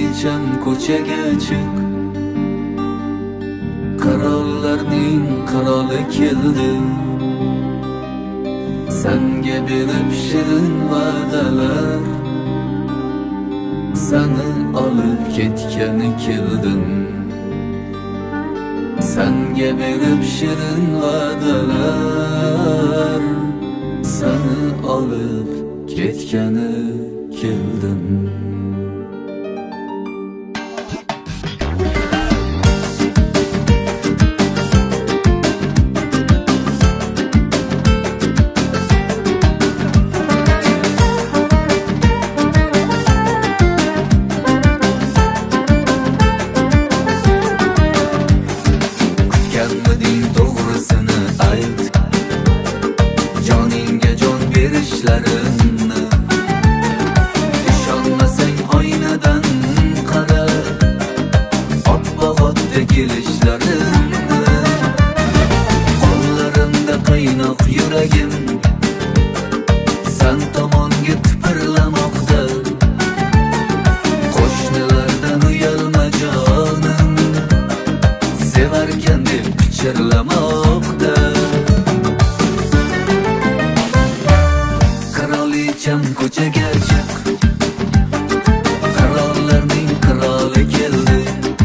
Qirolicham ko'chaga chiq, qirollarning qiroli keldi. Senga berib shirin va'dalar, seni olib ketgani keldim. Senga berib shirin va'dalar, seni olib ketgani keldim. Kutganmiding to'g'risini ayt, joningga jon berishlarini. Ishonmasang oynadan qara, oppoq-otda kelishlarini. Qo'llarimda qaynoq yuragim sen tomonga tipirlamoqda. Qo'shnilardan uyalma jonim, sevarkan deb pichirlamoqda. Qirolicham ko'chaga chiq, qirollarning qiroli keldi.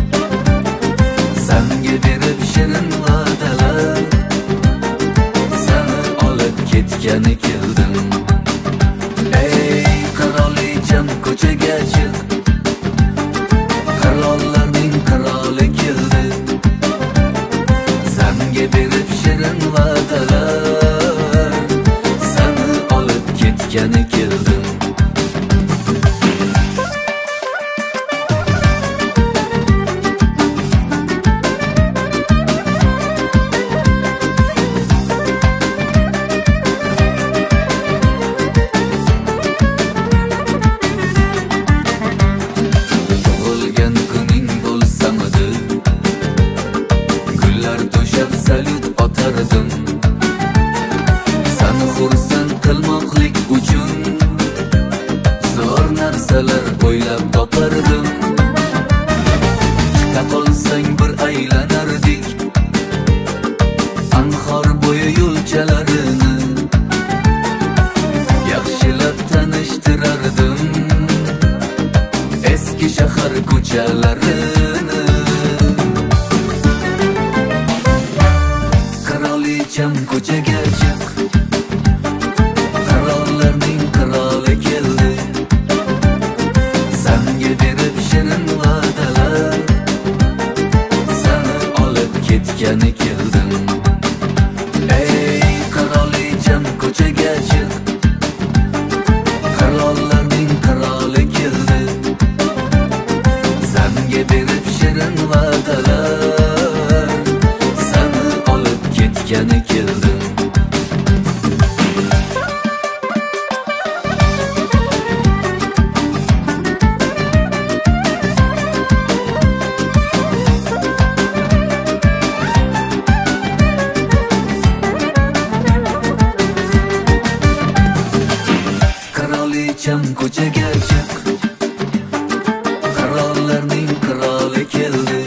Senga berib shirin va'dalar, seni olib ketgani keldim. Ey qirolicham ko'chaga chiq, qirollarning qiroli keldi. Senga berib shirin va'dalar, seni olib ketgani keldim. Tug'ilgan kuning bo'lsamidi, gullar to'shab salyut otardim. Seni xursand qilmoqlik uchun zo'r narsalar o'ylab topardim. Chiqa qolsang bir aylanardik anhor bo'yi yo'lchalarini. Yaxshilab tanishtirardim eski shahar ko'chalarini. Qirolicham ko'chaga chiq, qirollarning qiroli keldi. Senga berib shirin va'dalar, seni olib ketgani keldim. Ey qirolicham ko'chaga chiq, qirollarning qiroli keldi. Senga berib shirin va'dalar, seni olib ketgani keldim. Qirolicham ko'chaga chiq, qirollarning qiroli keldi.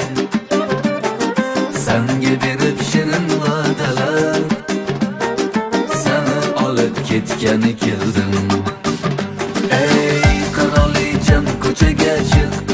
Senga berib shirin va'dalar, seni olib ketgani keldim. Ey qirolicham ko'chaga chiq,